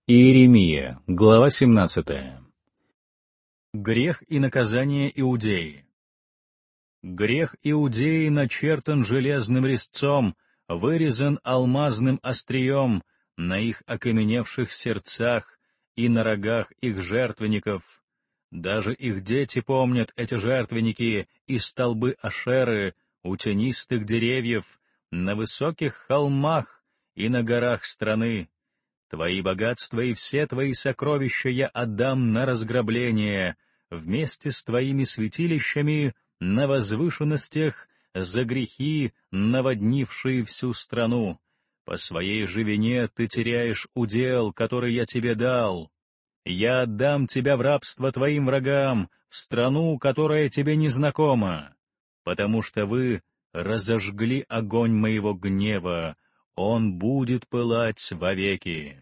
Иеремия, глава 17. Грех и наказание Иудеи. Грех Иудеи начертан железным резцом, вырезан алмазным острием на их окаменевших сердцах и на рогах их жертвенников. Даже их дети помнят эти жертвенники и столбы Ашеры у тенистых деревьев, на высоких холмах и на горах страны. Твои богатства и все твои сокровища я отдам на разграбление, вместе с твоими святилищами на возвышенностях за грехи, наводнившие всю страну. По своей же вине ты теряешь удел, который я тебе дал. Я отдам тебя в рабство твоим врагам, в страну, которая тебе незнакома, потому что вы разожгли огонь моего гнева, он будет пылать вовеки.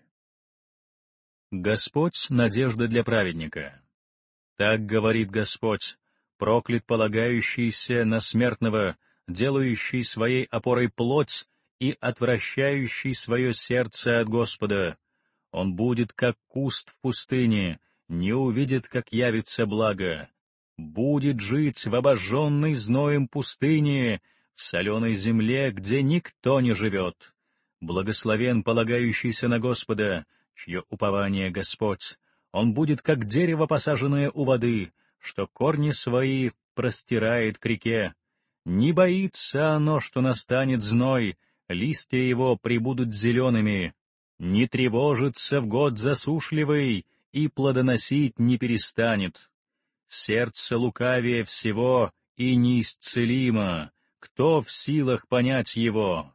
Господь — надежда для праведника. Так говорит Господь, проклят полагающийся на смертного, делающий своей опорой плоть и отвращающий свое сердце от Господа. Он будет, как куст в пустыне, не увидит, как явится благо. Будет жить в обожженной зноем пустыне, в соленой земле, где никто не живет. Благословен полагающийся на Господа, чье упование Господь. Он будет, как дерево, посаженное у воды, что корни свои простирает к реке. Не боится оно, что настанет зной, листья его прибудут зелеными. Не тревожится в год засушливый, и плодоносить не перестанет. Сердце лукавее всего и неисцелимо, кто в силах понять его?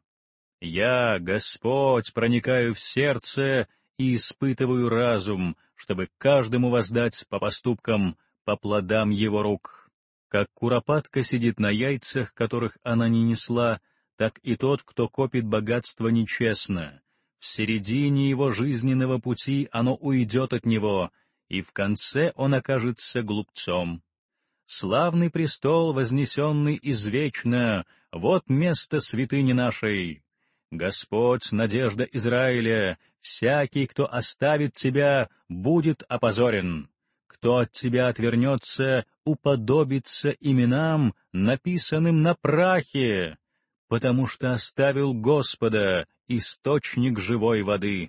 Я, Господь, проникаю в сердце и испытываю разум, чтобы каждому воздать по поступкам, по плодам его рук. Как куропатка сидит на яйцах, которых она не несла, так и тот, кто копит богатство нечестно. В середине его жизненного пути оно уйдет от него, и в конце он окажется глупцом. Славный престол, вознесенный извечно, вот место святыни нашей. Господь — надежда Израиля, всякий, кто оставит тебя, будет опозорен. Кто от тебя отвернется, уподобится именам, написанным на прахе, потому что оставил Господа, источник живой воды.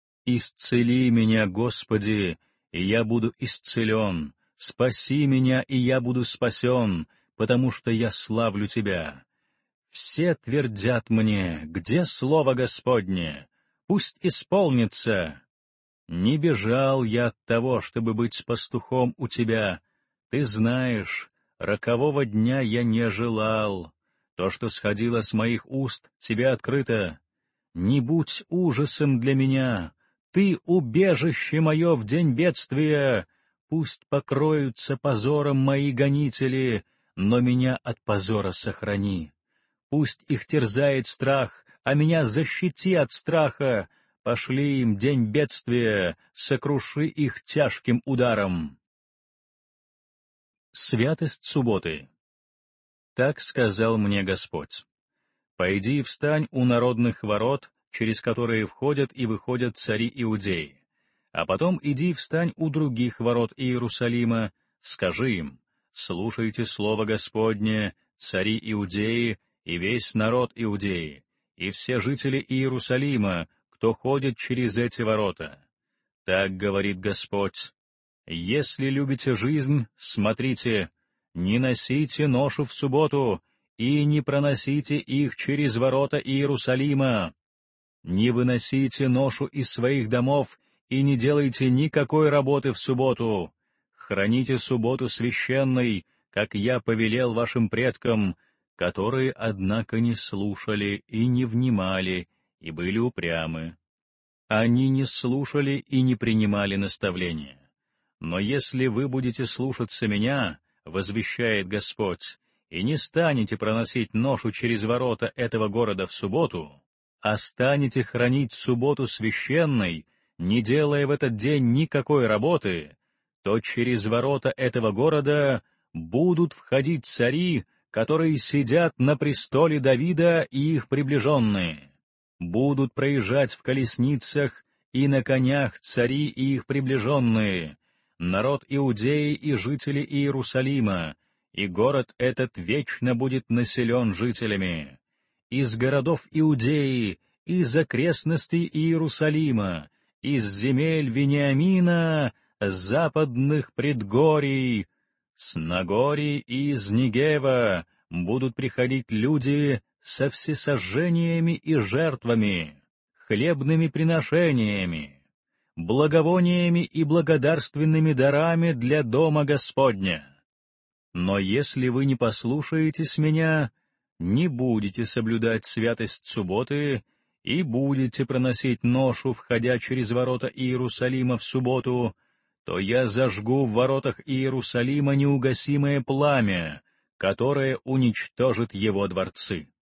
Исцели меня, Господи, и я буду исцелен, спаси меня, и я буду спасен, потому что я славлю Тебя. Все твердят мне, где слово Господне? Пусть исполнится. Не бежал я от того, чтобы быть пастухом у Тебя. Ты знаешь, рокового дня я не желал. То, что сходило с моих уст, Тебе открыто. Не будь ужасом для меня. Ты — убежище мое в день бедствия. Пусть покроются позором мои гонители, но меня от позора сохрани. Пусть их терзает страх, а меня защити от страха. Пошли им день бедствия, сокруши их тяжким ударом. Святость субботы. Так сказал мне Господь. Пойди и встань у народных ворот, через которые входят и выходят цари Иудеи. А потом иди и встань у других ворот Иерусалима, скажи им: слушайте слово Господне, цари Иудеи, и весь народ Иудеи, и все жители Иерусалима, кто ходит через эти ворота. Так говорит Господь: если любите жизнь, смотрите, не носите ношу в субботу, и не проносите их через ворота Иерусалима. Не выносите ношу из своих домов и не делайте никакой работы в субботу. Храните субботу священной, как я повелел вашим предкам, которые, однако, не слушали и не внимали, и были упрямы. Они не слушали и не принимали наставления. Но если вы будете слушаться меня, возвещает Господь, и не станете проносить ношу через ворота этого города в субботу, а станете хранить субботу священной, не делая в этот день никакой работы, то через ворота этого города будут входить цари, которые сидят на престоле Давида и их приближенные, будут проезжать в колесницах и на конях цари и их приближенные, народ Иудеи и жители Иерусалима, и город этот вечно будет населен жителями. Из городов Иудеи, из окрестностей Иерусалима, из земель Вениамина, западных предгорий, с Нагорий и из Негева будут приходить люди со всесожжениями и жертвами, хлебными приношениями, благовониями и благодарственными дарами для Дома Господня. Но если вы не послушаетесь меня, не будете соблюдать святость субботы и будете проносить ношу, входя через ворота Иерусалима в субботу, то я зажгу в воротах Иерусалима неугасимое пламя, которое уничтожит его дворцы.